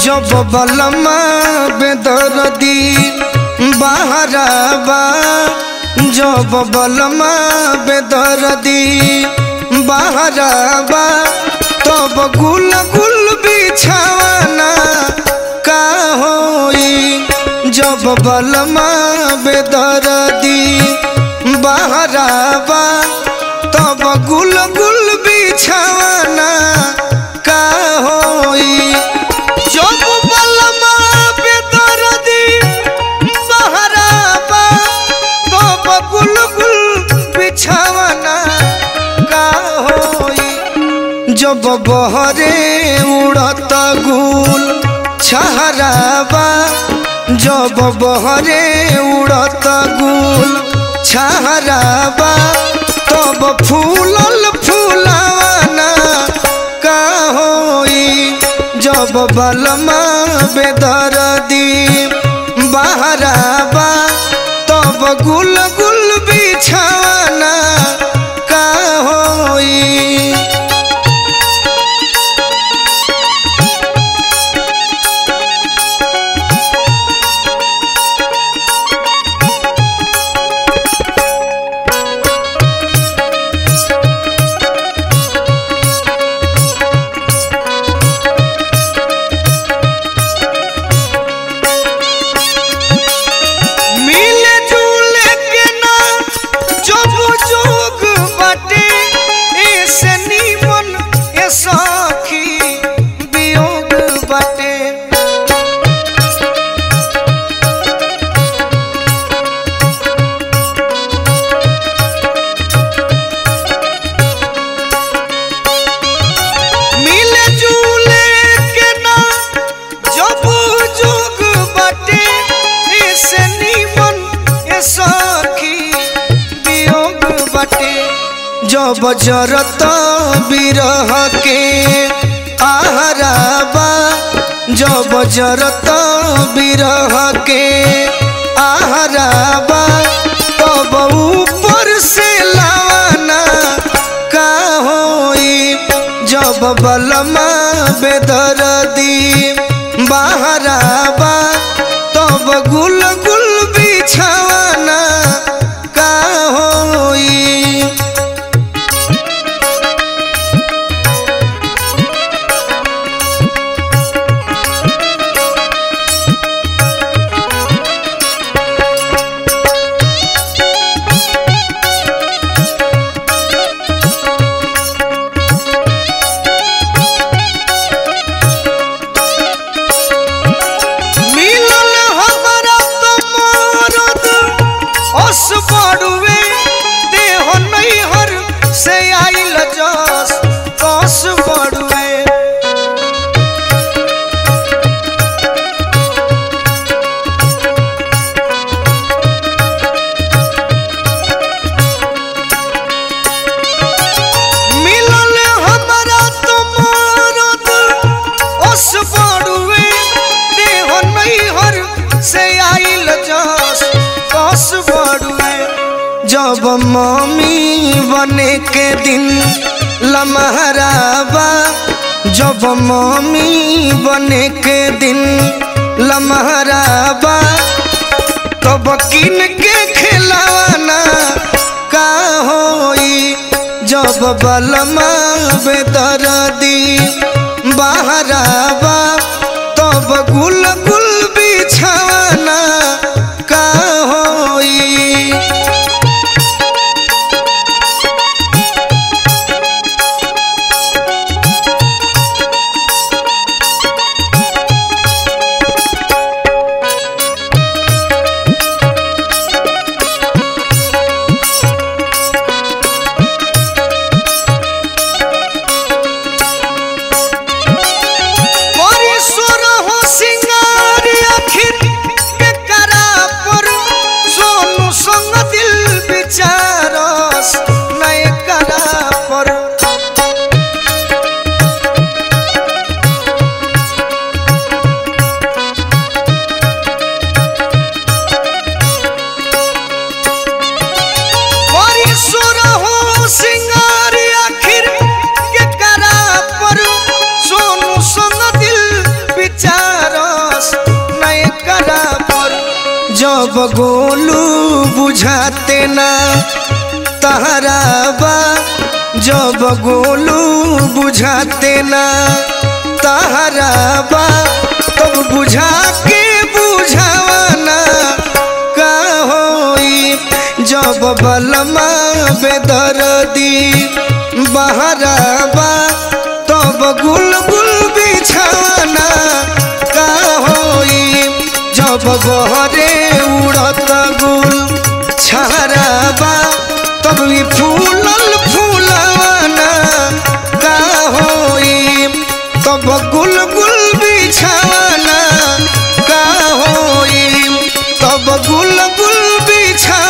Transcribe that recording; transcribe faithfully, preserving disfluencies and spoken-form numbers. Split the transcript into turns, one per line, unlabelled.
जब बलमा बेदर्दी बहराबा जब बलमा बेदर्दी बहराबा तब गुल गुल बिछावाना का होई जब बलमा बेदर्दी बहराबा तब गुल गुल बिछावाना का होई जब बलमा बेदर्दी बहराबा तब गुल गुल बिछावाना का होई जब बहरे उड़त गुल छहराबा जब बहरे उड़त गुल छहराबा तब फूलल फूलावाना का होई जब बलमा बेदर्दी बहराबा तब गुल गुल बिछावाना का होई। जब जरत बिरह के आहराबा जब जरत बिरह के आहराबा तब ऊपर से लावाना का होई जब बलमा बेदर्दी बहराबा तब गुल गुल बिछावाना का होई। बड़ुए देह नैहर से आइल जस कस बड़ुए मिलल हमरा तुम्हारद ओस बड़ुए देह नैहर से आइल जस कस बड़ुए जब मम्मी बने के दिन लमहराबा जब मम्मी बने के दिन लमहराबा तब किन के खिलावाना का होई जब बलमा बेदर्दी बहराबा तब गुल गुल बिछावाना का होई। सिंगार जब गोलू बुझाते ना तहरा बा जब गोलू बुझाते ना तहरा बा तब बुझा के बुझावाना का होई जब बलमा बेदर्दी बहरा बा तब गुल गुल बिछावाना का होई जब बहरे उड़त गुल छहराबा तब भी फूलल फूलवाना का होई तब गुल गुल बिछावाना का होई तब गुल गुल बिछा